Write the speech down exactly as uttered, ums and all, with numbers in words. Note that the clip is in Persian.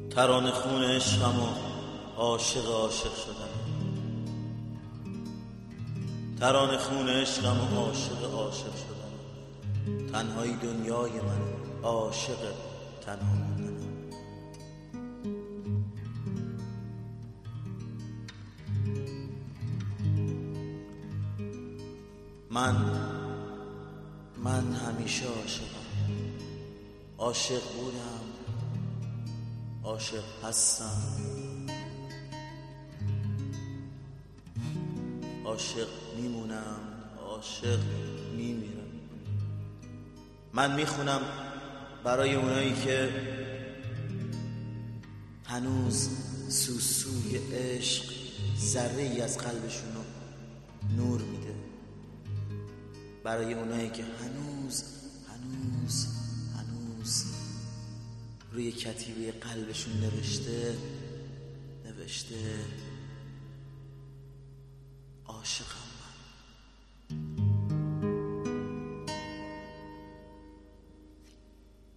ترانه خون عشقم و عاشق عاشق شدم، ترانه خون عشقم و عاشق عاشق شدم، تنهایی دنیای من، عاشق تنها موندنم. من من همیشه عاشقم، عاشق بودم، عاشق هستم، عاشق میمونم، عاشق میمیرم. من میخونم برای اونایی که هنوز سوسوی عشق ذره ای از قلبشونو نور میده، برای اونایی که هنوز هنوز هنوز روی کتیبه قلبشون نوشته نوشته عاشق